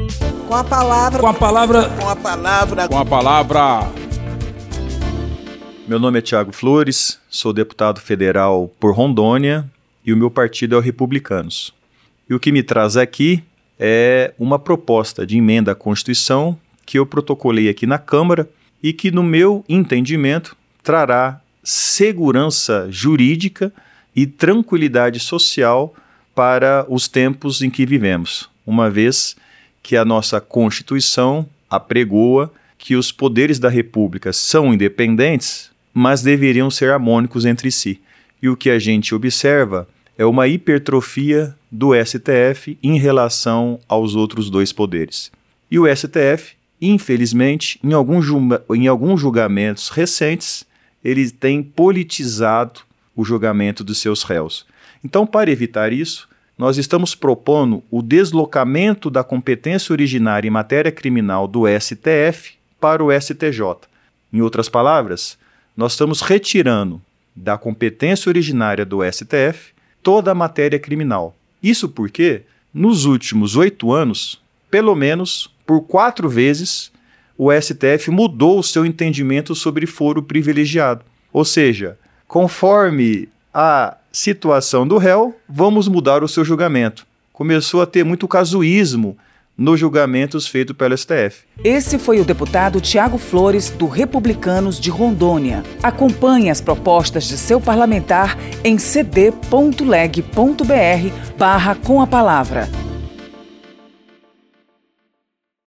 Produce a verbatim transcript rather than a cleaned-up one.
Com a palavra. Com a palavra. Com a palavra. Com a palavra. Meu nome é Tiago Flores, sou deputado federal por Rondônia e o meu partido é o Republicanos. E o que me traz aqui é uma proposta de emenda à Constituição que eu protocolei aqui na Câmara e que, no meu entendimento, trará segurança jurídica e tranquilidade social para os tempos em que vivemos, uma vez que a nossa Constituição apregoa que os poderes da República são independentes, mas deveriam ser harmônicos entre si. E o que a gente observa é uma hipertrofia do S T F em relação aos outros dois poderes. E o S T F, infelizmente, em, algum julga- em alguns julgamentos recentes, ele tem politizado o julgamento dos seus réus. Então, para evitar isso, nós estamos propondo o deslocamento da competência originária em matéria criminal do S T F para o S T J. Em outras palavras, nós estamos retirando da competência originária do S T F toda a matéria criminal. Isso porque, nos últimos oito anos, pelo menos por quatro vezes, o S T F mudou o seu entendimento sobre foro privilegiado. Ou seja, conforme a situação do réu, vamos mudar o seu julgamento. Começou a ter muito casuísmo nos julgamentos feitos pelo S T F. Esse foi o deputado Tiago Flores, do Republicanos de Rondônia. Acompanhe as propostas de seu parlamentar em cd ponto leg ponto br barra com a palavra.